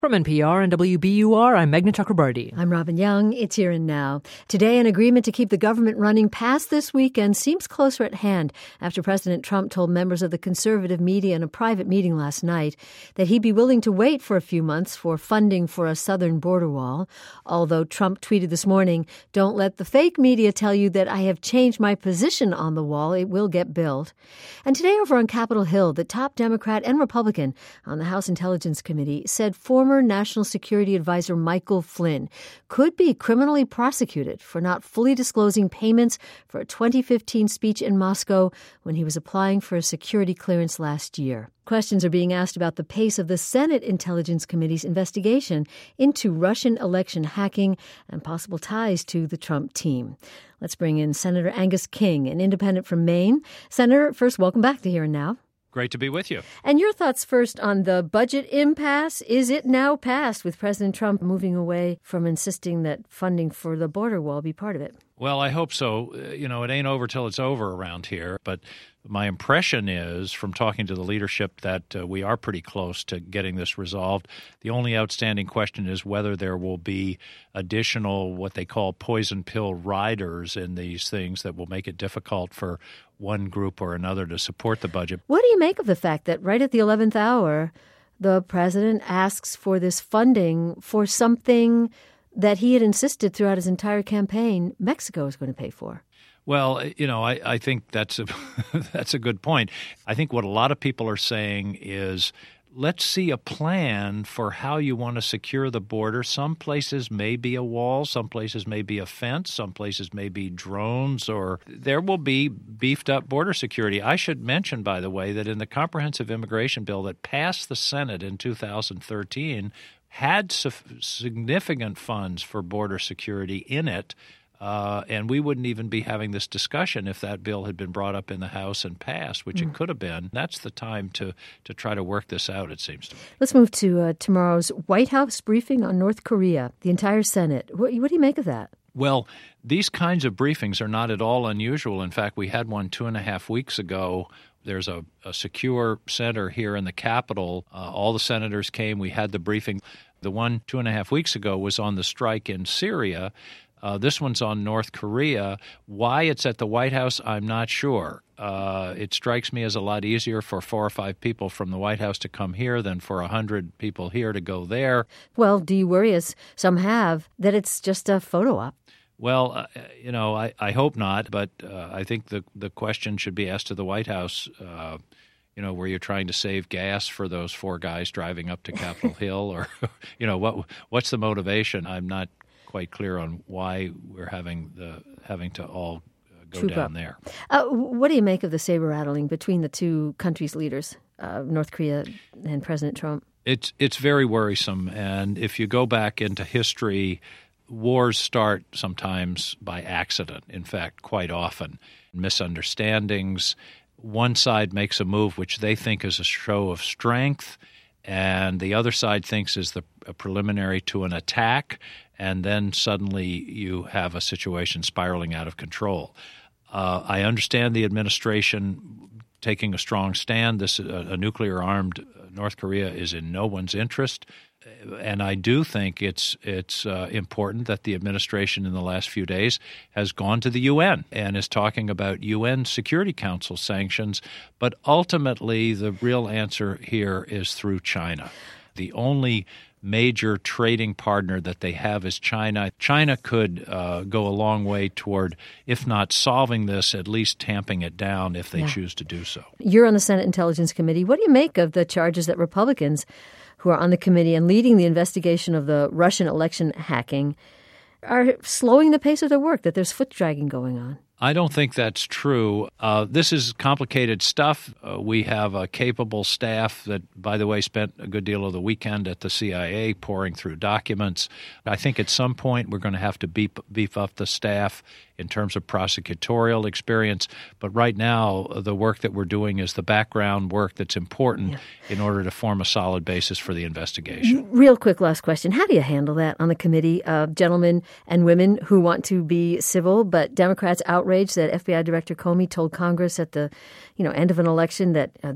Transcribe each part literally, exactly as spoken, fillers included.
From N P R and W B U R, I'm Meghna Chakrabarti. I'm Robin Young. It's Here and Now. Today, an agreement to keep the government running past this weekend seems closer at hand after President Trump told members of the conservative media in a private meeting last night that he'd be willing to wait for a few months for funding for a southern border wall. Although Trump tweeted this morning, "Don't let the fake media tell you that I have changed my position on the wall. It will get built." And today over on Capitol Hill, the top Democrat and Republican on the House Intelligence Committee said former National Security Advisor Michael Flynn could be criminally prosecuted for not fully disclosing payments for a twenty fifteen speech in Moscow when he was applying for a security clearance last year. Questions are being asked about the pace of the Senate Intelligence Committee's investigation into Russian election hacking and possible ties to the Trump team. Let's bring in Senator Angus King, an independent from Maine. Senator, first, welcome back to Here and Now. Great to be with you. And your thoughts first on the budget impasse. Is it now passed with President Trump moving away from insisting that funding for the border wall be part of it? Well, I hope so. You know, it ain't over till it's over around here. But my impression is, from talking to the leadership, that uh, we are pretty close to getting this resolved. The only outstanding question is whether there will be additional what they call poison pill riders in these things that will make it difficult for one group or another to support the budget. What do you make of the fact that right at the eleventh hour, the president asks for this funding for something that he had insisted throughout his entire campaign Mexico is going to pay for? Well, you know, I, I think that's a that's a good point. I think what a lot of people are saying is, let's see a plan for how you want to secure the border. Some places may be a wall, some places may be a fence, some places may be drones, or there will be beefed up border security. I should mention, by the way, that in the comprehensive immigration bill that passed the Senate in two thousand thirteen had su- significant funds for border security in it. Uh, and we wouldn't even be having this discussion if that bill had been brought up in the House and passed, which mm. it could have been. That's the time to to try to work this out, it seems to me. Let's move to uh, tomorrow's White House briefing on North Korea, the entire Senate. What, what do you make of that? Well, these kinds of briefings are not at all unusual. In fact, we had one two and a half weeks ago. There's a, a secure center here in the Capitol. Uh, all the senators came. We had the briefing. The one two and a half weeks ago was on the strike in Syria. Uh, this one's on North Korea. Why it's at the White House, I'm not sure. Uh, it strikes me as a lot easier for four or five people from the White House to come here than for a hundred people here to go there. Well, do you worry, as some have, that it's just a photo op? Well, uh, you know, I, I hope not, but uh, I think the the question should be asked to the White House. Uh, you know, were you trying to save gas for those four guys driving up to Capitol Hill, or you know, what what's the motivation? I'm not quite clear on why we're having the having to all go Troop down up. there. Uh, what do you make of the saber rattling between the two countries' leaders, uh, North Korea and President Trump? It's it's very worrisome, and if you go back into history, wars start sometimes by accident. In fact, quite often, misunderstandings. One side makes a move which they think is a show of strength, and the other side thinks is the a preliminary to an attack, and then suddenly you have a situation spiraling out of control. Uh, I understand the administration taking a strong stand. This uh, a nuclear-armed North Korea is in no one's interest, and I do think it's it's uh, important that the administration in the last few days has gone to the U N and is talking about U N Security Council sanctions. But ultimately, the real answer here is through China. The only major trading partner that they have is China. China could uh, go a long way toward, if not solving this, at least tamping it down if they yeah. choose to do so. You're on the Senate Intelligence Committee. What do you make of the charges that Republicans who are on the committee and leading the investigation of the Russian election hacking are slowing the pace of their work, that there's foot-dragging going on? I don't think that's true. Uh, this is complicated stuff. Uh, we have a capable staff that, by the way, spent a good deal of the weekend at the C I A pouring through documents. I think at some point we're going to have to beef, beef up the staff in terms of prosecutorial experience. But right now, the work that we're doing is the background work that's important yeah. in order to form a solid basis for the investigation. Real quick last question. How do you handle that on the committee of gentlemen and women who want to be civil, but Democrats outraged that F B I Director Comey told Congress at the you know, end of an election that uh, there were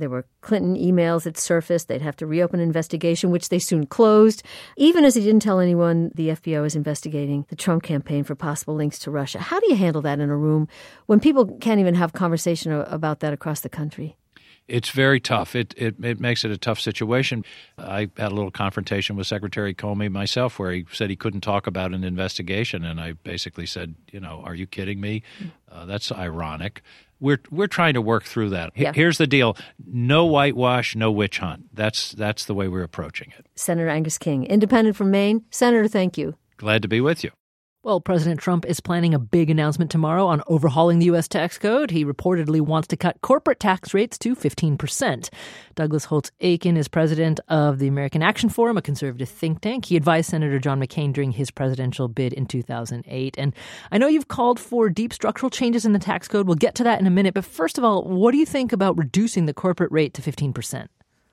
Clinton emails had surfaced. They'd have to reopen an investigation, which they soon closed. Even as he didn't tell anyone, the F B I was investigating the Trump campaign for possible links to Russia. How do you handle that in a room when people can't even have conversation about that across the country? It's very tough. It, it it makes it a tough situation. I had a little confrontation with Secretary Comey myself where he said he couldn't talk about an investigation. And I basically said, you know, are you kidding me? Uh, that's ironic. We're we're trying to work through that. Yeah. Here's the deal. No whitewash, no witch hunt. That's, that's the way we're approaching it. Senator Angus King, independent from Maine. Senator, thank you. Glad to be with you. Well, President Trump is planning a big announcement tomorrow on overhauling the U S tax code. He reportedly wants to cut corporate tax rates to fifteen percent. Douglas Holtz-Eakin is president of the American Action Forum, a conservative think tank. He advised Senator John McCain during his presidential bid in two thousand eight. And I know you've called for deep structural changes in the tax code. We'll get to that in a minute. But first of all, what do you think about reducing the corporate rate to fifteen percent?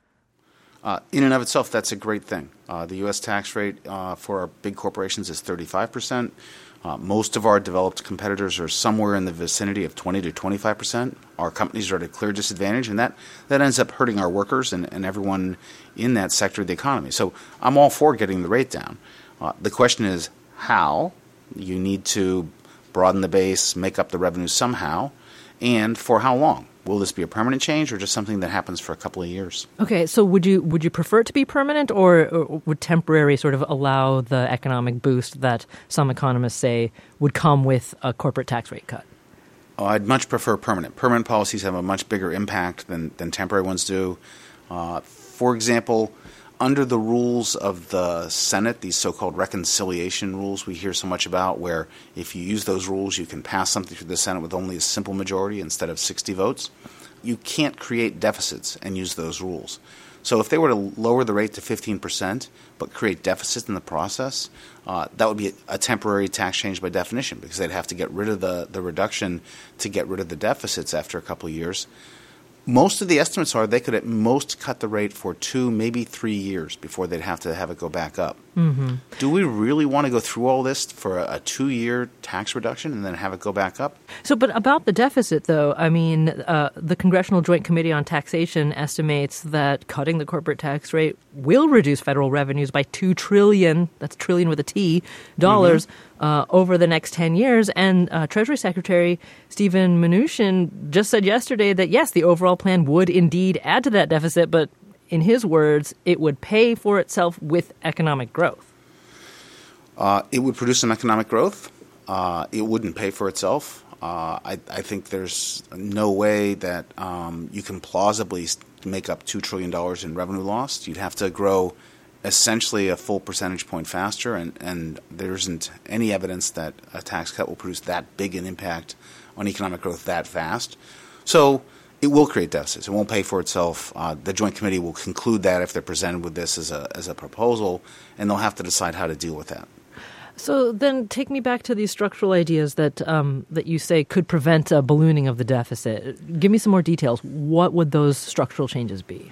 Uh, in and of itself, that's a great thing. Uh, the U S tax rate uh, for our big corporations is thirty-five percent. Uh, most of our developed competitors are somewhere in the vicinity of twenty to twenty-five percent. Our companies are at a clear disadvantage, and that, that ends up hurting our workers and, and everyone in that sector of the economy. So I'm all for getting the rate down. Uh, the question is how. You need to broaden the base, make up the revenue somehow, and for how long. Will this be a permanent change or just something that happens for a couple of years? Okay, so would you would you prefer it to be permanent, or, or would temporary sort of allow the economic boost that some economists say would come with a corporate tax rate cut? Oh, I'd much prefer permanent. Permanent policies have a much bigger impact than, than temporary ones do. Uh, for example, under the rules of the Senate, these so-called reconciliation rules we hear so much about, where if you use those rules, you can pass something through the Senate with only a simple majority instead of sixty votes. You can't create deficits and use those rules. So if they were to lower the rate to fifteen percent but create deficits in the process, uh, that would be a, a temporary tax change by definition, because they'd have to get rid of the, the reduction to get rid of the deficits after a couple of years. Most of the estimates are they could at most cut the rate for two, maybe three years before they'd have to have it go back up. Mm-hmm. Do we really want to go through all this for a, a two-year tax reduction and then have it go back up? So, but about the deficit, though, I mean, uh, the Congressional Joint Committee on Taxation estimates that cutting the corporate tax rate will reduce federal revenues by two trillion dollars, that's trillion with a T, dollars, mm-hmm. uh, over the next ten years. And uh, Treasury Secretary Steven Mnuchin just said yesterday that, yes, the overall plan would indeed add to that deficit, but in his words, it would pay for itself with economic growth. Uh, it would produce some economic growth. Uh, it wouldn't pay for itself. Uh, I, I think there's no way that um, you can plausibly make up two trillion dollars in revenue loss. You'd have to grow essentially a full percentage point faster, and, and there isn't any evidence that a tax cut will produce that big an impact on economic growth that fast. So it will create deficits. It won't pay for itself. Uh, the Joint Committee will conclude that if they're presented with this as a as a proposal, and they'll have to decide how to deal with that. So then take me back to these structural ideas that um, that you say could prevent a ballooning of the deficit. Give me some more details. What would those structural changes be?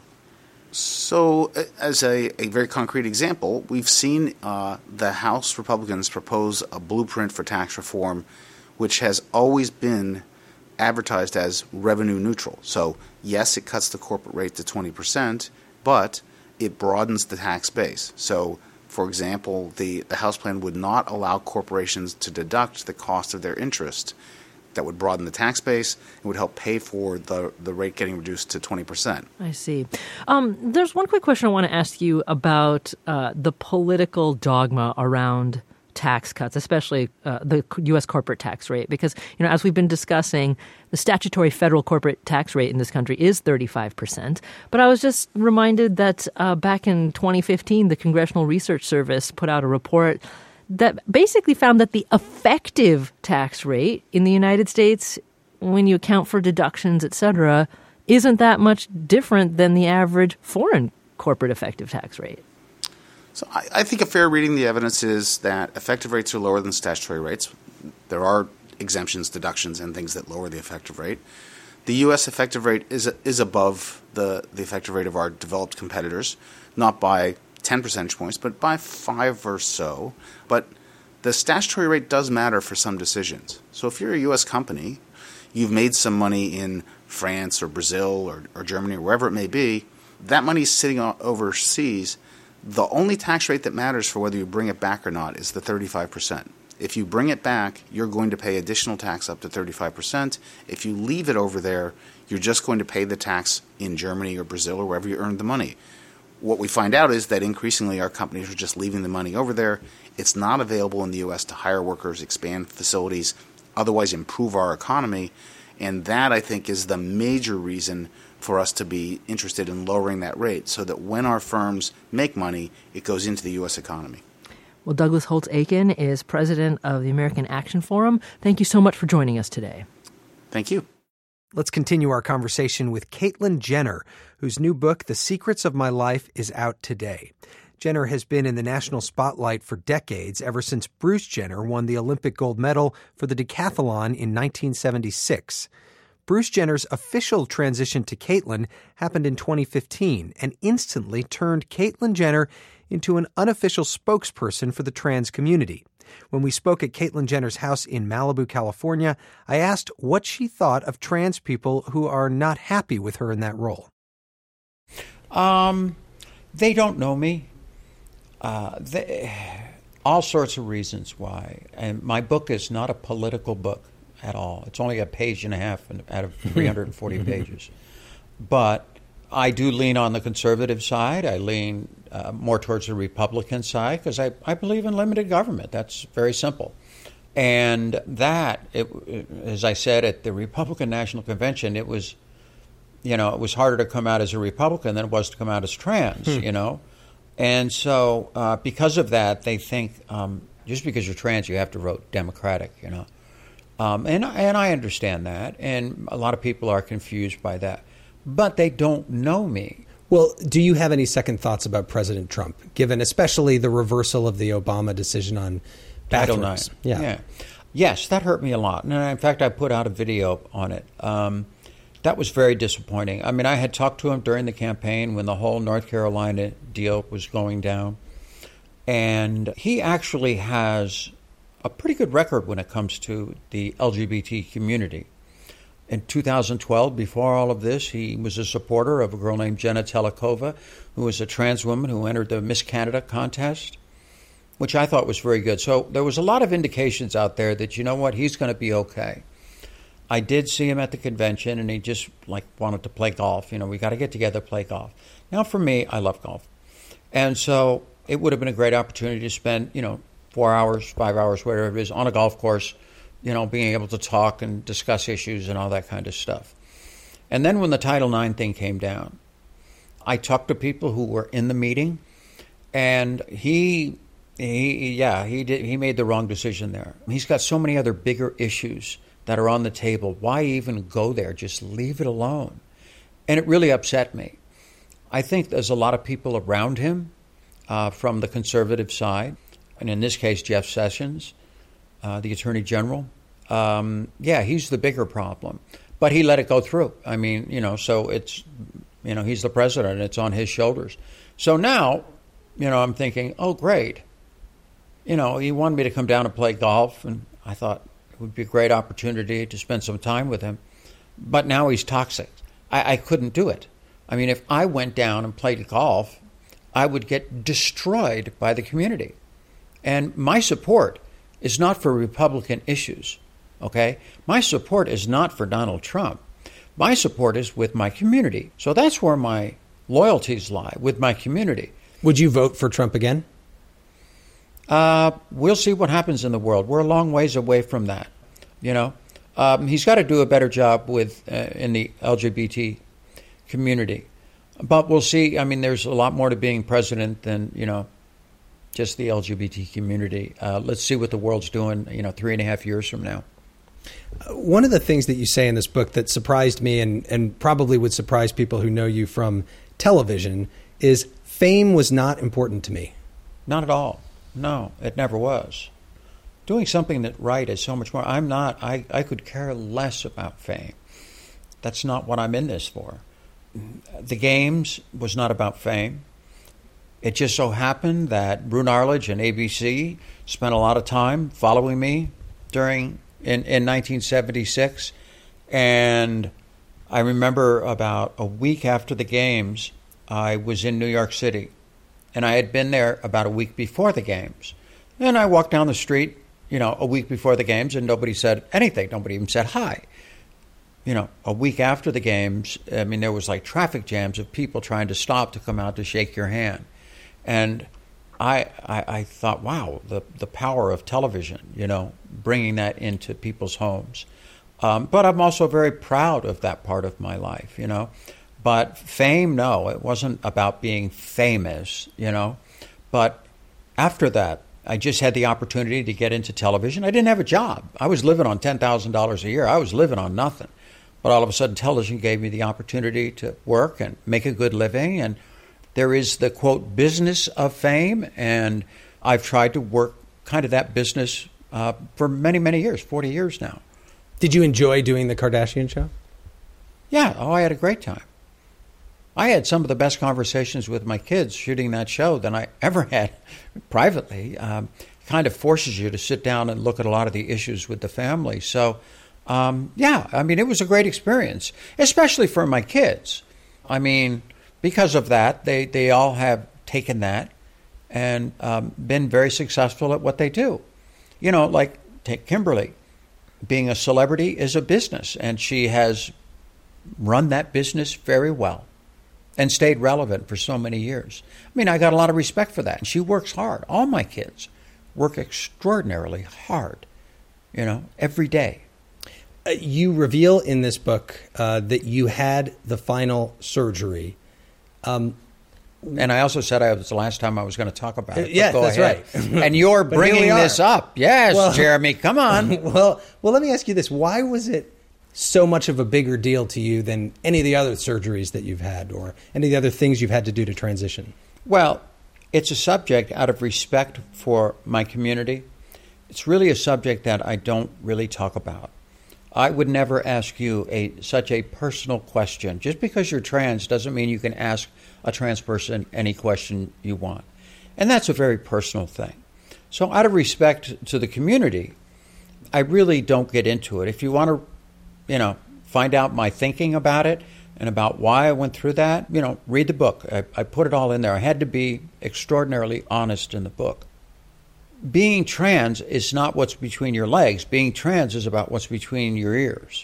So as a, a very concrete example, we've seen uh, the House Republicans propose a blueprint for tax reform, which has always been advertised as revenue neutral. So, yes, it cuts the corporate rate to twenty percent, but it broadens the tax base. So, for example, the, the House plan would not allow corporations to deduct the cost of their interest. That would broaden the tax base. It would help pay for the, the rate getting reduced to twenty percent. I see. Um, there's one quick question I want to ask you about uh, the political dogma around tax cuts, especially uh, the U S corporate tax rate, because, you know, as we've been discussing, the statutory federal corporate tax rate in this country is thirty-five percent. But I was just reminded that uh, back in twenty fifteen, the Congressional Research Service put out a report that basically found that the effective tax rate in the United States, when you account for deductions, et cetera, isn't that much different than the average foreign corporate effective tax rate. So I, I think a fair reading of the evidence is that effective rates are lower than statutory rates. There are exemptions, deductions, and things that lower the effective rate. The U S effective rate is is above the, the effective rate of our developed competitors, not by ten percentage points, but by five or so. But the statutory rate does matter for some decisions. So if you're a U S company, you've made some money in France or Brazil or, or Germany or wherever it may be, that money is sitting overseas. The only tax rate that matters for whether you bring it back or not is the thirty-five percent. If you bring it back, you're going to pay additional tax up to thirty-five percent. If you leave it over there, you're just going to pay the tax in Germany or Brazil or wherever you earned the money. What we find out is that increasingly our companies are just leaving the money over there. It's not available in the U S to hire workers, expand facilities, otherwise improve our economy. And that, I think, is the major reason for us to be interested in lowering that rate so that when our firms make money, it goes into the U S economy. Well, Douglas Holtz-Eakin is president of the American Action Forum. Thank you so much for joining us today. Thank you. Let's continue our conversation with Caitlyn Jenner, whose new book, The Secrets of My Life, is out today. Jenner has been in the national spotlight for decades, ever since Bruce Jenner won the Olympic gold medal for the decathlon in nineteen seventy-six. Bruce Jenner's official transition to Caitlyn happened in twenty fifteen and instantly turned Caitlyn Jenner into an unofficial spokesperson for the trans community. When we spoke at Caitlyn Jenner's house in Malibu, California, I asked what she thought of trans people who are not happy with her in that role. Um, they don't know me. Uh, they, all sorts of reasons why. And my book is not a political book at all. It's only a page and a half out of three hundred forty pages. But I do lean on the conservative side. I lean uh, more towards the Republican side because I, I believe in limited government. That's very simple. And that, it, as I said at the Republican National Convention, it was, you know, it was harder to come out as a Republican than it was to come out as trans, hmm. you know. And so uh, because of that, they think um, just because you're trans, you have to vote Democratic, you know. Um, and, and I understand that. And a lot of people are confused by that. But they don't know me. Well, do you have any second thoughts about President Trump, given especially the reversal of the Obama decision on Title nine? Yeah. yeah. Yes, that hurt me a lot. And in fact, I put out a video on it. Um, that was very disappointing. I mean, I had talked to him during the campaign when the whole North Carolina deal was going down. And he actually has a pretty good record when it comes to the L G B T community. In two thousand twelve, before all of this, he was a supporter of a girl named Jenna Telekova, who was a trans woman who entered the Miss Canada contest, which I thought was very good. So there was a lot of indications out there that, you know what, he's going to be okay. I did see him at the convention, and he just like wanted to play golf. You know, we got to get together, play golf. Now, for me, I love golf. And so it would have been a great opportunity to spend, you know, four hours, five hours, whatever it is, on a golf course, you know, being able to talk and discuss issues and all that kind of stuff. And then when the Title nine thing came down, I talked to people who were in the meeting, and he, he yeah, he did, he made the wrong decision there. He's got so many other bigger issues that are on the table. Why even go there? Just leave it alone. And it really upset me. I think there's a lot of people around him uh, from the conservative side, and in this case, Jeff Sessions, Uh, the Attorney General. Um, yeah, he's the bigger problem. But he let it go through. I mean, you know, so it's, you know, he's the president. It's on his shoulders. So now, you know, I'm thinking, oh, great. You know, he wanted me to come down and play golf, and I thought it would be a great opportunity to spend some time with him. But now he's toxic. I, I couldn't do it. I mean, if I went down and played golf, I would get destroyed by the community. And my support is not for Republican issues, okay? My support is not for Donald Trump. My support is with my community. So that's where my loyalties lie, with my community. Would you vote for Trump again? Uh, we'll see what happens in the world. We're a long ways away from that, you know? Um, he's got to do a better job with uh, in the L G B T community. But we'll see. I mean, there's a lot more to being president than, you know, just the L G B T community. Uh, let's see what the world's doing, you know, three and a half years from now. One of the things that you say in this book that surprised me and, and probably would surprise people who know you from television is fame was not important to me. Not at all. No, it never was. Doing something that right is so much more. I'm not, I, I could care less about fame. That's not what I'm in this for. The Games was not about fame. It just so happened that Brune Arledge and A B C spent a lot of time following me during in, in nineteen seventy-six, and I remember about a week after the games, I was in New York City, and I had been there about a week before the games. And I walked down the street, you know, a week before the games, and nobody said anything. Nobody even said hi. You know, a week after the games, I mean, there was like traffic jams of people trying to stop to come out to shake your hand. And I, I, I thought, wow, the, the power of television, you know, bringing that into people's homes. Um, but I'm also very proud of that part of my life, you know. But fame, no, it wasn't about being famous, you know. But after that, I just had the opportunity to get into television. I didn't have a job. I was living on ten thousand dollars a year. I was living on nothing. But all of a sudden, television gave me the opportunity to work and make a good living. And there is the, quote, business of fame. And I've tried to work kind of that business uh, for many, many years, forty years now. Did you enjoy doing the Kardashian show? Yeah. Oh, I had a great time. I had some of the best conversations with my kids shooting that show than I ever had privately. Um, kind of forces you to sit down and look at a lot of the issues with the family. So, um, yeah, I mean, it was a great experience, especially for my kids. I mean, because of that, they, they all have taken that and um, been very successful at what they do. You know, like take Kimberly. Being a celebrity is a business, and she has run that business very well and stayed relevant for so many years. I mean, I got a lot of respect for that, and she works hard. All my kids work extraordinarily hard, you know, every day. Uh, you reveal in this book uh, that you had the final surgery. Um, and I also said I was the last time I was going to talk about it. Yeah, go that's ahead. right. And you're bringing this up. Yes, well, Jeremy, come on. well, well, let me ask you this. Why was it so much of a bigger deal to you than any of the other surgeries that you've had or any of the other things you've had to do to transition? Well, it's a subject out of respect for my community. It's really a subject that I don't really talk about. I would never ask you a such a personal question. Just because you're trans doesn't mean you can ask a trans person any question you want. And that's a very personal thing. So out of respect to the community, I really don't get into it. If you want to, you know, find out my thinking about it and about why I went through that, you know, read the book. I, I put it all in there. I had to be extraordinarily honest in the book. Being trans is not what's between your legs. Being trans is about what's between your ears.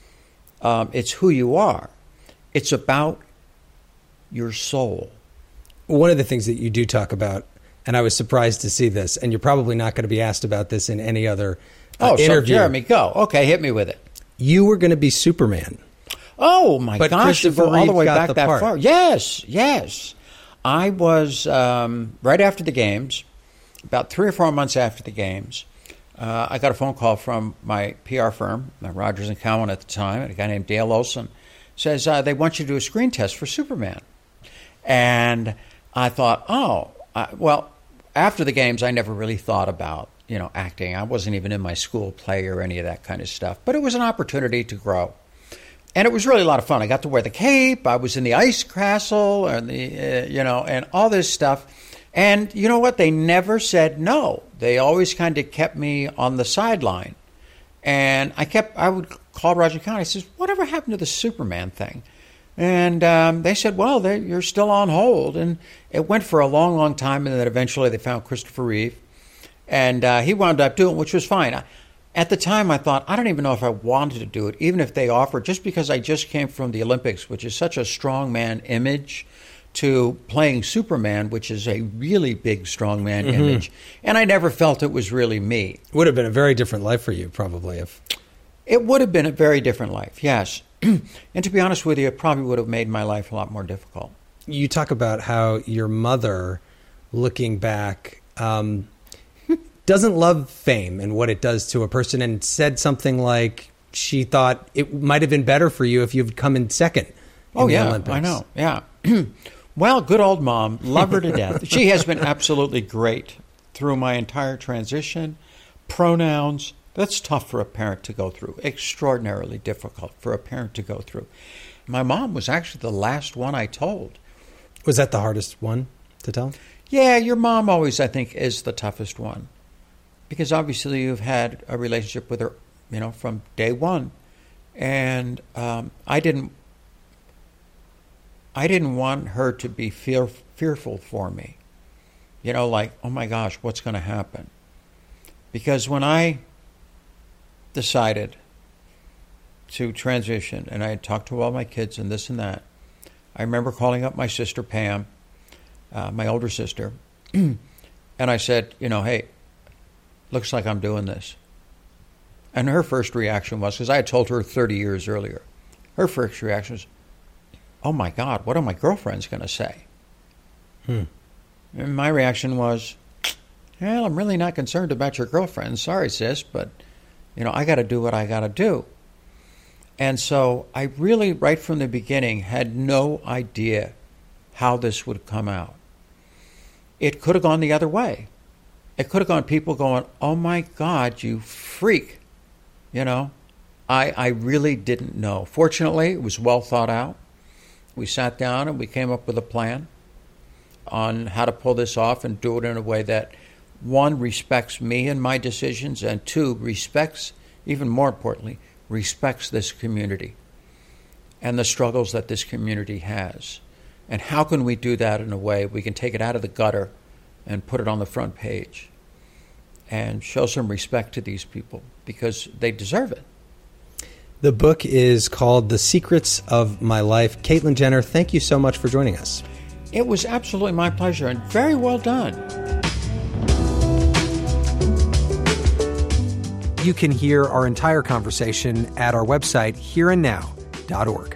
Um, it's who you are. It's about your soul. One of the things that you do talk about, and I was surprised to see this, and you're probably not going to be asked about this in any other uh, oh, interview. So Jeremy, go. Okay, hit me with it. You were going to be Superman. Oh, my but gosh, to go all the way back the that part. far. Yes, yes. I was, um, right after the games, about three or four months after the games, uh, I got a phone call from my P R firm, Rogers and Cowan at the time, a guy named Dale Olson, says uh, they want you to do a screen test for Superman. And I thought, oh, uh, well, after the games, I never really thought about, you know, acting. I wasn't even in my school play or any of that kind of stuff. But it was an opportunity to grow. And it was really a lot of fun. I got to wear the cape. I was in the ice castle, and the, uh, you know, and all this stuff. And you know what? They never said no. They always kind of kept me on the sideline. And I kept, I would call Roger County. I says, whatever happened to the Superman thing? And um, they said, well, you're still on hold. And it went for a long, long time. And then eventually they found Christopher Reeve. And uh, he wound up doing it, which was fine. I, At the time, I thought, I don't even know if I wanted to do it, even if they offered, just because I just came from the Olympics, which is such a strongman image, to playing Superman, which is a really big strongman mm-hmm. image. And I never felt it was really me. Would have been a very different life for you, probably. If It would have been a very different life, yes. And to be honest with you, it probably would have made my life a lot more difficult. You talk about how your mother, looking back, um, doesn't love fame and what it does to a person, and said something like she thought it might have been better for you if you'd come in second in oh, the yeah, Olympics. I know, yeah. Well, good old mom, love her to death. She has been absolutely great through my entire transition. Pronouns, that's tough for a parent to go through, extraordinarily difficult for a parent to go through. My mom was actually the last one I told. Was that the hardest one to tell? Yeah, your mom always, I think, is the toughest one. Because obviously you've had a relationship with her, you know, from day one. And um, I didn't I didn't want her to be fear, fearful for me. You know, like, oh my gosh, what's going to happen? Because when I decided to transition, and I had talked to all my kids and this and that, I remember calling up my sister Pam, uh, my older sister, and I said, you know, hey, looks like I'm doing this. And her first reaction was, because I had told her thirty years earlier, her first reaction was, oh my God, what are my girlfriends going to say? Hmm. And my reaction was, well, I'm really not concerned about your girlfriend. Sorry, sis, but, you know, I got to do what I got to do. And so I really, right from the beginning, had no idea how this would come out. It could have gone the other way. It could have gone people going, oh my God, you freak. You know, I, I really didn't know. Fortunately, it was well thought out. We sat down and we came up with a plan on how to pull this off and do it in a way that, one, respects me and my decisions, and two, respects, even more importantly, respects this community and the struggles that this community has. And how can we do that in a way we can take it out of the gutter and put it on the front page and show some respect to these people because they deserve it. The book is called The Secrets of My Life. Caitlyn Jenner, thank you so much for joining us. It was absolutely my pleasure and very well done. You can hear our entire conversation at our website, here and now dot org.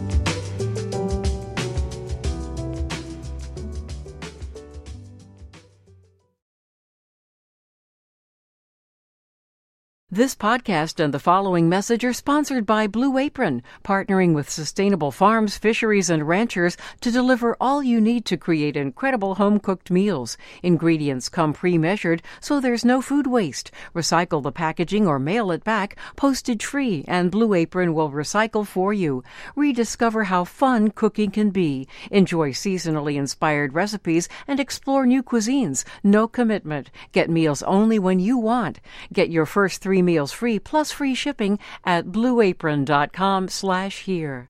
This podcast and the following message are sponsored by Blue Apron, partnering with sustainable farms, fisheries, and ranchers to deliver all you need to create incredible home-cooked meals. Ingredients come pre-measured, so there's no food waste. Recycle the packaging or mail it back, postage-free, and Blue Apron will recycle for you. Rediscover how fun cooking can be. Enjoy seasonally inspired recipes and explore new cuisines. No commitment. Get meals only when you want. Get your first three meals free plus free shipping at blueapron.com slash here.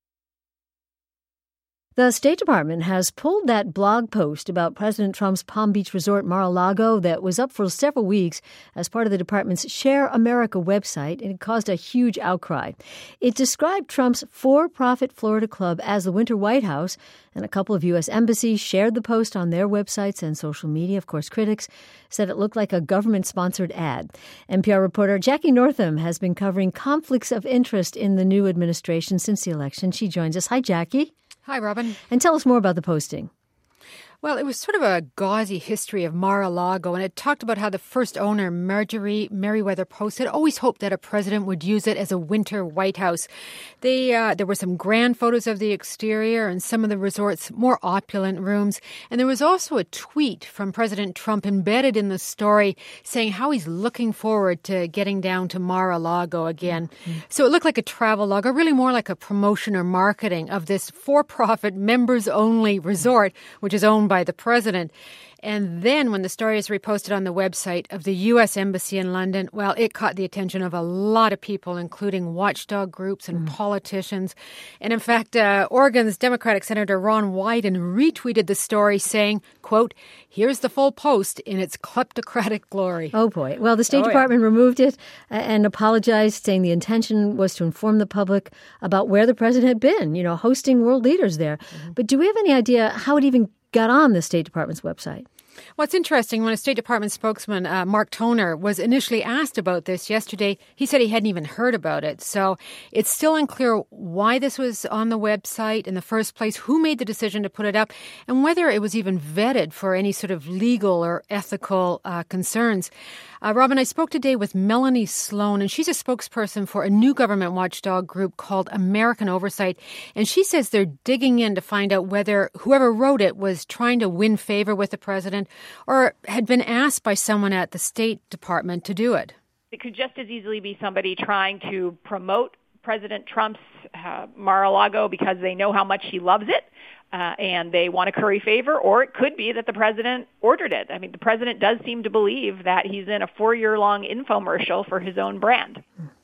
The State Department has pulled that blog post about President Trump's Palm Beach resort Mar-a-Lago that was up for several weeks as part of the department's Share America website, and it caused a huge outcry. It described Trump's for-profit Florida club as the Winter White House, and a couple of U S embassies shared the post on their websites and social media. Of course, critics said it looked like a government-sponsored ad. N P R reporter Jackie Northam has been covering conflicts of interest in the new administration since the election. She joins us. Hi, Jackie. Hi, Robin. And tell us more about the posting. Well, it was sort of a gauzy history of Mar-a-Lago, and it talked about how the first owner, Marjorie Merriweather Post, had always hoped that a president would use it as a winter White House. They, uh, there were some grand photos of the exterior and some of the resort's more opulent rooms. And there was also a tweet from President Trump embedded in the story saying how he's looking forward to getting down to Mar-a-Lago again. Mm-hmm. So it looked like a travel log, or really more like a promotion or marketing of this for-profit, members-only resort, which is owned by the president. And then when the story is reposted on the website of the U S Embassy in London, well, it caught the attention of a lot of people, including watchdog groups and mm. politicians. And in fact, uh, Oregon's Democratic Senator Ron Wyden retweeted the story saying, quote, here's the full post in its kleptocratic glory. Oh, boy. Well, the State oh, Department yeah. removed it and apologized, saying the intention was to inform the public about where the president had been, you know, hosting world leaders there. Mm-hmm. But do we have any idea how it even got on the State Department's website? Well, it's interesting. When a State Department spokesman, uh, Mark Toner, was initially asked about this yesterday, he said he hadn't even heard about it. So it's still unclear why this was on the website in the first place, who made the decision to put it up, and whether it was even vetted for any sort of legal or ethical uh, concerns. Uh, Robin, I spoke today with Melanie Sloan, and she's a spokesperson for a new government watchdog group called American Oversight. And she says they're digging in to find out whether whoever wrote it was trying to win favor with the president or had been asked by someone at the State Department to do it. It could just as easily be somebody trying to promote President Trump's uh, Mar-a-Lago because they know how much he loves it. Uh, and they want to curry favor, or it could be that the president ordered it. I mean, the president does seem to believe that he's in a four-year-long infomercial for his own brand.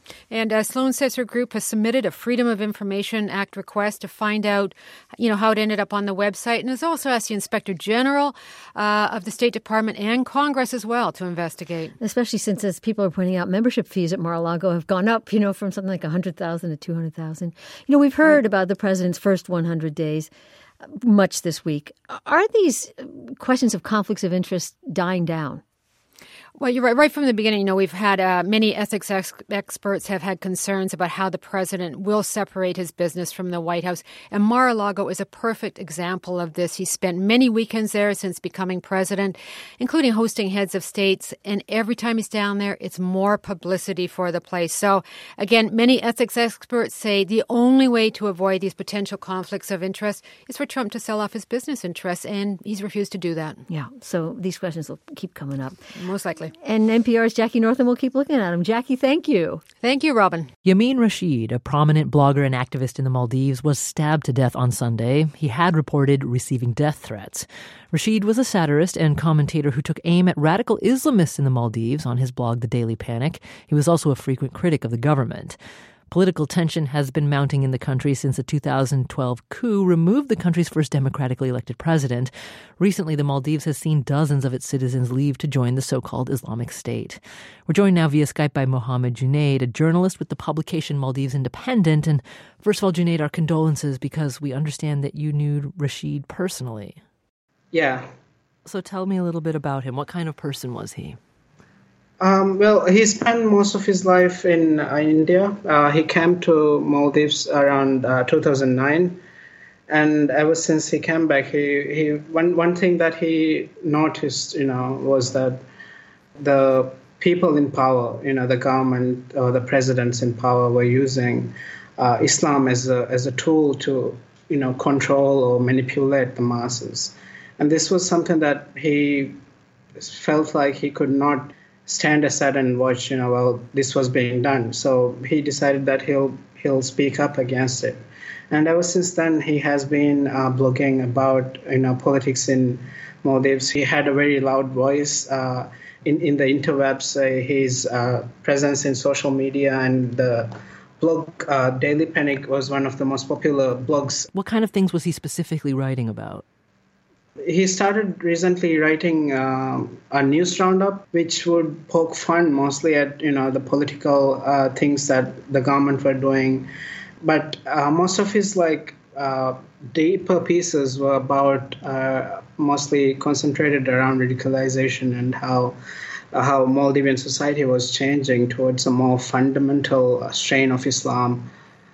And uh, Sloan says her group has submitted a Freedom of Information Act request to find out, you know, how it ended up on the website, and has also asked the Inspector General uh, of the State Department and Congress as well to investigate. Especially since, as people are pointing out, membership fees at Mar-a-Lago have gone up, you know, from something like one hundred thousand dollars to two hundred thousand dollars. You know, we've heard right. about the president's first one hundred days much this week. Are these questions of conflicts of interest dying down? Well, you're right. Right from the beginning, you know, we've had uh, many ethics ex- experts have had concerns about how the president will separate his business from the White House. And Mar-a-Lago is a perfect example of this. He spent many weekends there since becoming president, including hosting heads of states. And every time he's down there, it's more publicity for the place. So, again, many ethics experts say the only way to avoid these potential conflicts of interest is for Trump to sell off his business interests. And he's refused to do that. Yeah. So these questions will keep coming up. Most likely. And N P R's Jackie Northam will keep looking at them. Jackie, thank you. Thank you, Robin. Yamin Rashid, a prominent blogger and activist in the Maldives, was stabbed to death on Sunday. He had reported receiving death threats. Rashid was a satirist and commentator who took aim at radical Islamists in the Maldives on his blog, The Daily Panic. He was also a frequent critic of the government. Political tension has been mounting in the country since the two thousand twelve coup removed the country's first democratically elected president. Recently, the Maldives has seen dozens of its citizens leave to join the so-called Islamic State. We're joined now via Skype by Mohammed Junaid, a journalist with the publication Maldives Independent. And first of all, Junaid, our condolences, because we understand that you knew Rashid personally. Yeah. So tell me a little bit about him. What kind of person was he? Um, well, he spent most of his life in uh, India. Uh, he came to Maldives around uh, two thousand nine, and ever since he came back, he, he one one thing that he noticed, you know, was that the people in power, you know, the government or the presidents in power were using uh, Islam as a as a tool to, you know, control or manipulate the masses, and this was something that he felt like he could not stand aside and watch, you know, well, this was being done. So he decided that he'll he'll speak up against it. And ever since then, he has been uh, blogging about, you know, politics in Maldives. He had a very loud voice uh, in, in the interwebs. Uh, his uh, presence in social media and the blog uh, Daily Panic was one of the most popular blogs. What kind of things was he specifically writing about? He started recently writing uh, a news roundup, which would poke fun mostly at, you know, the political uh, things that the government were doing. But uh, most of his like uh, deeper pieces were about uh, mostly concentrated around radicalization and how uh, how Maldivian society was changing towards a more fundamental strain of Islam.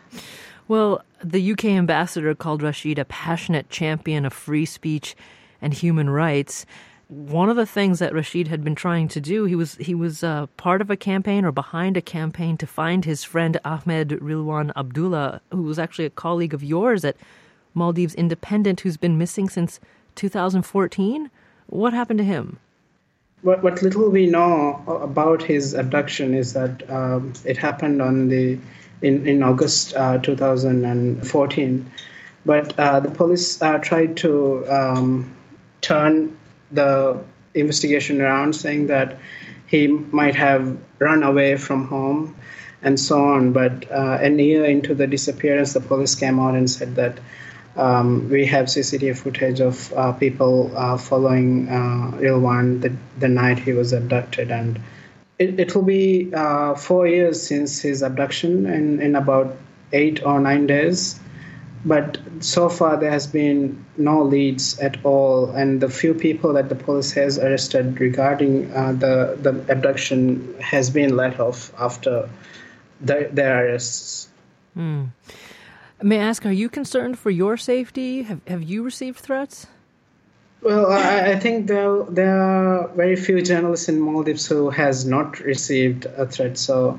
Well, the U K ambassador called Rashid a passionate champion of free speech and human rights. One of the things that Rashid had been trying to do, he was he was uh, part of a campaign or behind a campaign to find his friend Ahmed Rilwan Abdullah, who was actually a colleague of yours at Maldives Independent, who's been missing since two thousand fourteen. What happened to him? What, what little we know about his abduction is that um, it happened on the in, in August uh, two thousand fourteen. But uh, the police uh, tried to um, turn the investigation around, saying that he might have run away from home and so on. But uh, a year into the disappearance, the police came out and said that um, we have C C T V footage of uh, people uh, following uh, Rilwan the, the night he was abducted. And it, it will be uh, four years since his abduction in, in about eight or nine days. But so far, there has been no leads at all, and the few people that the police has arrested regarding uh, the the abduction has been let off after the, their arrests. Hmm. May I ask, are you concerned for your safety? Have Have you received threats? Well, I, I think there there are very few journalists in Maldives who has not received a threat. So.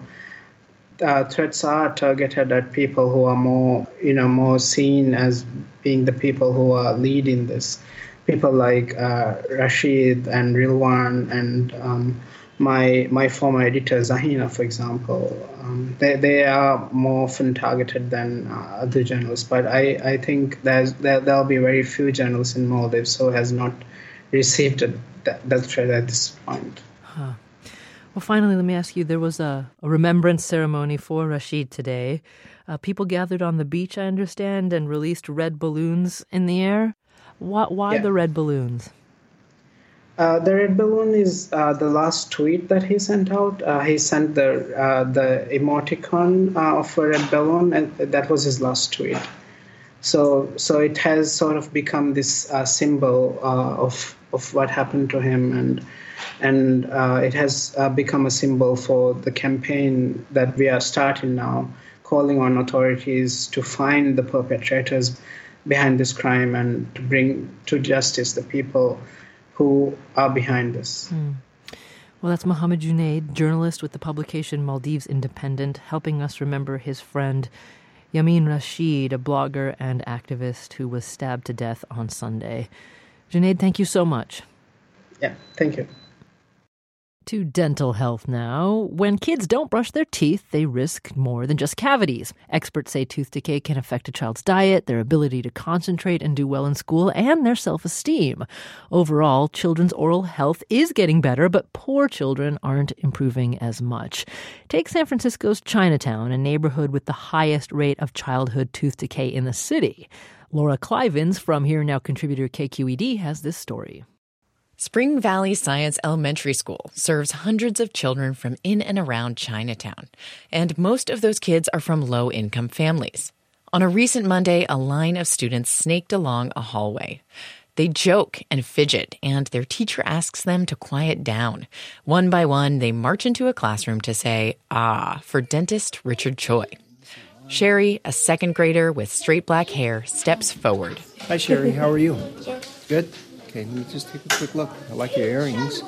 Uh, threats are targeted at people who are more, you know, more seen as being the people who are leading this. People like uh, Rashid and Rilwan and um, my my former editor Zahina, for example. Um, they they are more often targeted than uh, other journalists. But I, I think there's there there'll be very few journalists in Maldives who has not received a, that, that threat at this point. Huh. Well, finally, let me ask you, there was a, a remembrance ceremony for Rashid today. Uh, people gathered on the beach, I understand, and released red balloons in the air. Why, why yeah. the red balloons? Uh, the red balloon is uh, the last tweet that he sent out. Uh, he sent the uh, the emoticon uh, of a red balloon, and that was his last tweet. So, so it has sort of become this uh, symbol uh, of of what happened to him, and and uh, it has uh, become a symbol for the campaign that we are starting now, calling on authorities to find the perpetrators behind this crime and to bring to justice the people who are behind this. Mm. Well, that's Mohammed Junaid, journalist with the publication Maldives Independent, helping us remember his friend Yamin Rashid, a blogger and activist who was stabbed to death on Sunday. Junaid, thank you so much. Yeah, thank you. To dental health now. When kids don't brush their teeth, they risk more than just cavities. Experts say tooth decay can affect a child's diet, their ability to concentrate and do well in school, and their self-esteem. Overall, children's oral health is getting better, but poor children aren't improving as much. Take San Francisco's Chinatown, a neighborhood with the highest rate of childhood tooth decay in the city. Laura Clivens from Here Now contributor K Q E D has this story. Spring Valley Science Elementary School serves hundreds of children from in and around Chinatown, and most of those kids are from low-income families. On a recent Monday, a line of students snaked along a hallway. They joke and fidget, and their teacher asks them to quiet down. One by one, they march into a classroom to say, "Ah," for dentist Richard Choi. Sherry, a second grader with straight black hair, steps forward. Hi, Sherry. How are you? Good? Okay, let me just take a quick look. I like your earrings.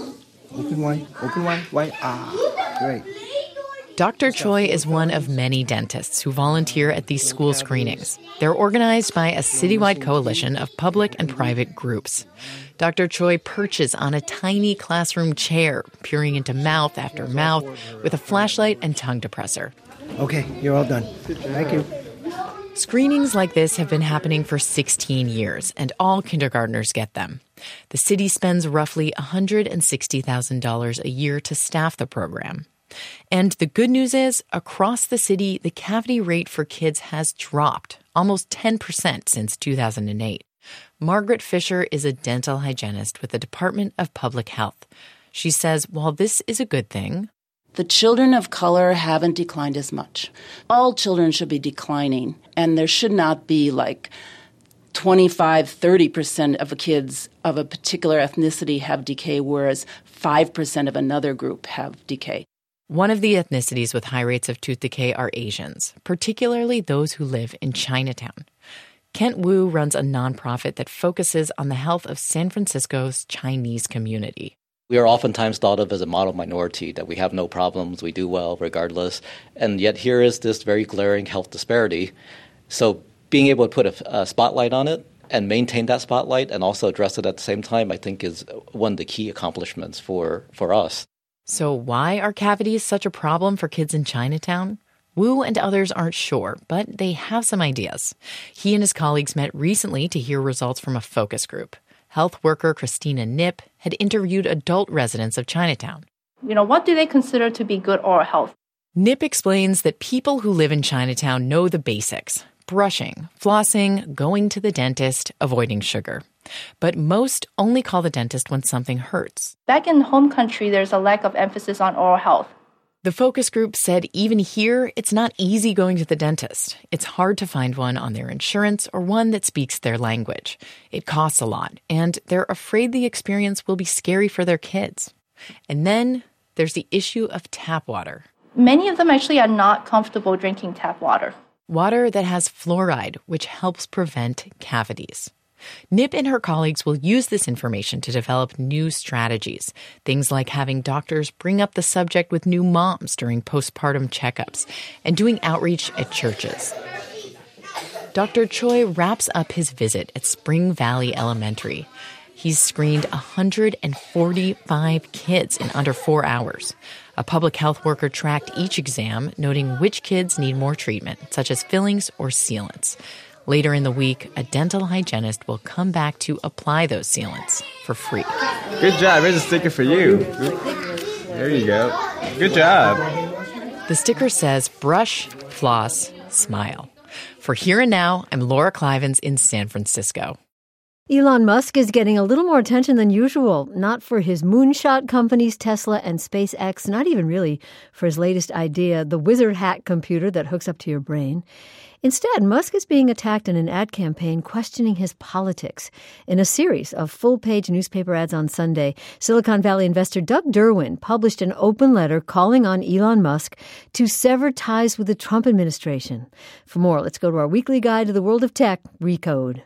Open wide, open wide, wide. Ah, great. Doctor Choi is one of many dentists who volunteer at these school screenings. They're organized by a citywide coalition of public and private groups. Doctor Choi perches on a tiny classroom chair, peering into mouth after mouth with a flashlight and tongue depressor. Okay, you're all done. Thank you. Screenings like this have been happening for sixteen years, and all kindergartners get them. The city spends roughly one hundred sixty thousand dollars a year to staff the program. And the good news is, across the city, the cavity rate for kids has dropped almost ten percent since two thousand eight. Margaret Fisher is a dental hygienist with the Department of Public Health. She says while this is a good thing, the children of color haven't declined as much. All children should be declining, and there should not be like twenty-five, thirty percent of the kids of a particular ethnicity have decay, whereas five percent of another group have decay. One of the ethnicities with high rates of tooth decay are Asians, particularly those who live in Chinatown. Kent Wu runs a nonprofit that focuses on the health of San Francisco's Chinese community. We are oftentimes thought of as a model minority, that we have no problems, we do well regardless, and yet here is this very glaring health disparity. So being able to put a, a spotlight on it and maintain that spotlight and also address it at the same time, I think is one of the key accomplishments for, for us. So why are cavities such a problem for kids in Chinatown? Wu and others aren't sure, but they have some ideas. He and his colleagues met recently to hear results from a focus group. Health worker Christina Nip had interviewed adult residents of Chinatown. You know, what do they consider to be good oral health? Nip explains that people who live in Chinatown know the basics: brushing, flossing, going to the dentist, avoiding sugar. But most only call the dentist when something hurts. Back in home country, there's a lack of emphasis on oral health. The focus group said even here, it's not easy going to the dentist. It's hard to find one on their insurance or one that speaks their language. It costs a lot, and they're afraid the experience will be scary for their kids. And then there's the issue of tap water. Many of them actually are not comfortable drinking tap water. Water that has fluoride, which helps prevent cavities. Nip and her colleagues will use this information to develop new strategies, things like having doctors bring up the subject with new moms during postpartum checkups and doing outreach at churches. Doctor Choi wraps up his visit at Spring Valley Elementary. He's screened one hundred forty-five kids in under four hours. A public health worker tracked each exam, noting which kids need more treatment, such as fillings or sealants. Later in the week, a dental hygienist will come back to apply those sealants for free. Good job. Here's a sticker for you. There you go. Good job. The sticker says brush, floss, smile. For Here and Now, I'm Laura Clivens in San Francisco. Elon Musk is getting a little more attention than usual, not for his moonshot companies Tesla and SpaceX, not even really for his latest idea, the wizard hat computer that hooks up to your brain. Instead, Musk is being attacked in an ad campaign questioning his politics. In a series of full-page newspaper ads on Sunday, Silicon Valley investor Doug Derwin published an open letter calling on Elon Musk to sever ties with the Trump administration. For more, let's go to our weekly guide to the world of tech, Recode.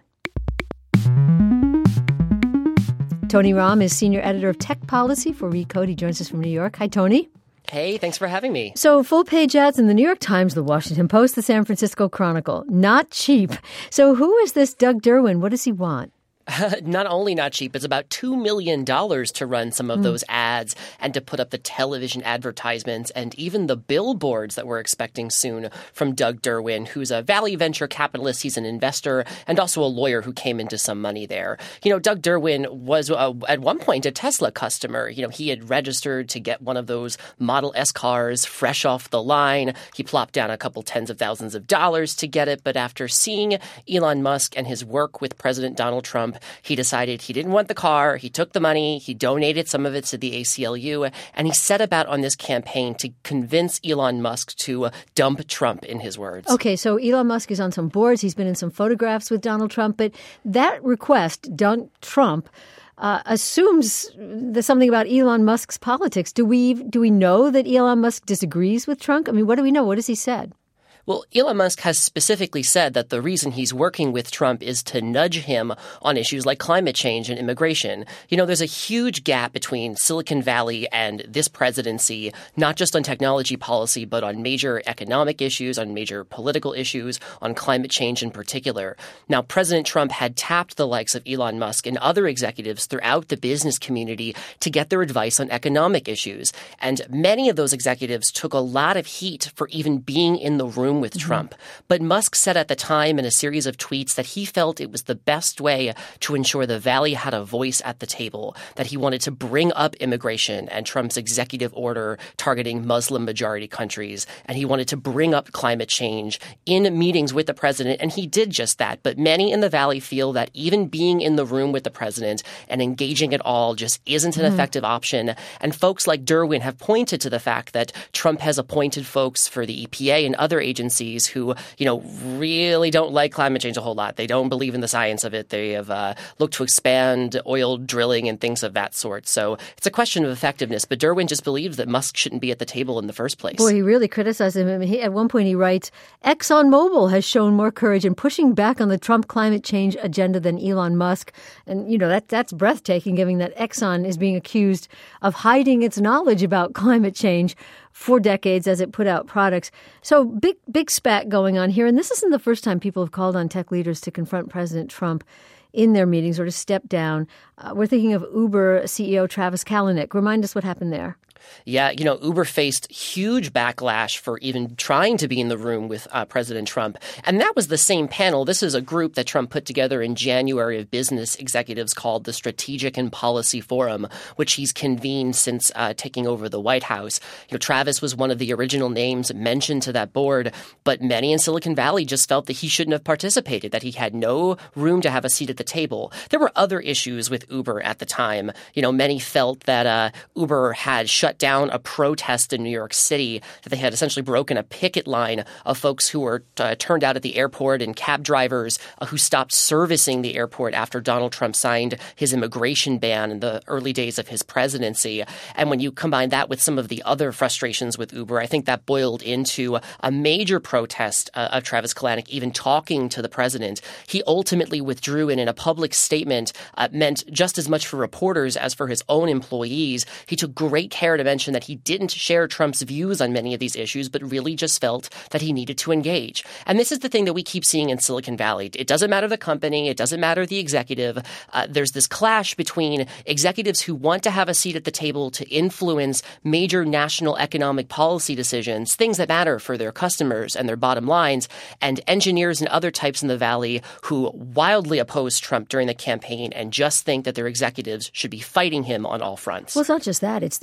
Tony Rahm is senior editor of tech policy for Recode. He joins us from New York. Hi, Tony. Hey, thanks for having me. So full-page ads in the New York Times, the Washington Post, the San Francisco Chronicle. Not cheap. So who is this Doug Derwin? What does he want? Not only not cheap, it's about two million dollars to run some of Mm. those ads and to put up the television advertisements and even the billboards that we're expecting soon from Doug Derwin, who's a Valley venture capitalist. He's an investor and also a lawyer who came into some money there. You know, Doug Derwin was uh, at one point a Tesla customer. You know, he had registered to get one of those Model S cars fresh off the line. He plopped down a couple tens of thousands of dollars to get it. But after seeing Elon Musk and his work with President Donald Trump, he decided he didn't want the car. He took the money. He donated some of it to the A C L U. And he set about on this campaign to convince Elon Musk to dump Trump, in his words. Okay, so Elon Musk is on some boards. He's been in some photographs with Donald Trump. But that request, dump Trump, uh, assumes there's something about Elon Musk's politics. Do we, do we know that Elon Musk disagrees with Trump? I mean, what do we know? What has he said? Well, Elon Musk has specifically said that the reason he's working with Trump is to nudge him on issues like climate change and immigration. You know, there's a huge gap between Silicon Valley and this presidency, not just on technology policy, but on major economic issues, on major political issues, on climate change in particular. Now, President Trump had tapped the likes of Elon Musk and other executives throughout the business community to get their advice on economic issues. And many of those executives took a lot of heat for even being in the room with mm-hmm. Trump. But Musk said at the time in a series of tweets that he felt it was the best way to ensure the Valley had a voice at the table, that he wanted to bring up immigration and Trump's executive order targeting Muslim-majority countries, and he wanted to bring up climate change in meetings with the president, and he did just that. But many in the Valley feel that even being in the room with the president and engaging at all just isn't an mm. effective option. And folks like Derwin have pointed to the fact that Trump has appointed folks for the E P A and other agencies who, you know, really don't like climate change a whole lot. They don't believe in the science of it. They have uh, looked to expand oil drilling and things of that sort. So it's a question of effectiveness. But Derwin just believes that Musk shouldn't be at the table in the first place. Boy, he really criticized him. I mean, he, at one point he writes, ExxonMobil has shown more courage in pushing back on the Trump climate change agenda than Elon Musk. And, you know, that that's breathtaking, given that Exxon is being accused of hiding its knowledge about climate change for decades as it put out products. So big, big spat going on here. And this isn't the first time people have called on tech leaders to confront President Trump in their meetings or to step down. Uh, we're thinking of Uber C E O Travis Kalanick. Remind us what happened there. Yeah, you know, Uber faced huge backlash for even trying to be in the room with uh, President Trump. And that was the same panel. This is a group that Trump put together in January of business executives called the Strategic and Policy Forum, which he's convened since uh, taking over the White House. You know, Travis was one of the original names mentioned to that board, but many in Silicon Valley just felt that he shouldn't have participated, that he had no room to have a seat at the table. There were other issues with Uber at the time. You know, many felt that uh, Uber had shut down a protest in New York City, that they had essentially broken a picket line of folks who were uh, turned out at the airport and cab drivers uh, who stopped servicing the airport after Donald Trump signed his immigration ban in the early days of his presidency. And when you combine that with some of the other frustrations with Uber, I think that boiled into a major protest uh, of Travis Kalanick even talking to the president. He ultimately withdrew and in a public statement uh, meant just as much for reporters as for his own employees. He took great care to mention that he didn't share Trump's views on many of these issues, but really just felt that he needed to engage. And this is the thing that we keep seeing in Silicon Valley. It doesn't matter the company. It doesn't matter the executive. Uh, there's this clash between executives who want to have a seat at the table to influence major national economic policy decisions, things that matter for their customers and their bottom lines, and engineers and other types in the Valley who wildly oppose Trump during the campaign and just think that their executives should be fighting him on all fronts. Well, it's not just that. It's, you know, what is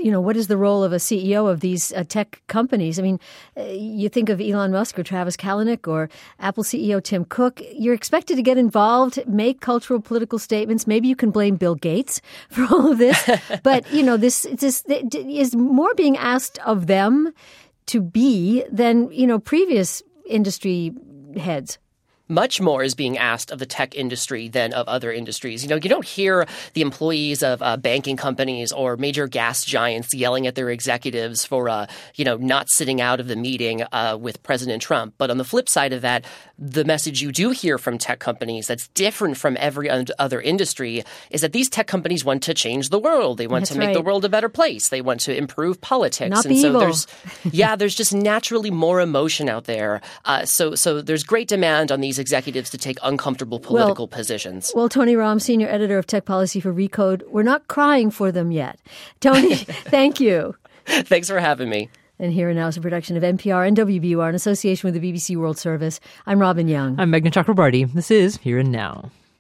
is the role of a C E O of these uh, tech companies? I mean, uh, you think of Elon Musk or Travis Kalanick or Apple C E O Tim Cook. You're expected to get involved, make cultural, political statements. Maybe you can blame Bill Gates for all of this. But, you know, this, this is more being asked of them to be than, you know, previous industry heads. Much more is being asked of the tech industry than of other industries. You know, you don't hear the employees of uh, banking companies or major gas giants yelling at their executives for, uh, you know, not sitting out of the meeting uh, with President Trump. But on the flip side of that, the message you do hear from tech companies that's different from every other industry is that these tech companies want to change the world. They want that's to make right. the world a better place. They want to improve politics. Not and be so evil. there's, yeah, there's just naturally more emotion out there. Uh, so, so there's great demand on these executives to take uncomfortable political well, positions. Well, Tony Romm, senior editor of tech policy for Recode, we're not crying for them yet. Tony, thank you. Thanks for having me. And Here and Now is a production of N P R and W B U R in association with the B B C World Service. I'm Robin Young. I'm Meghna Chakrabarty. This is Here and Now.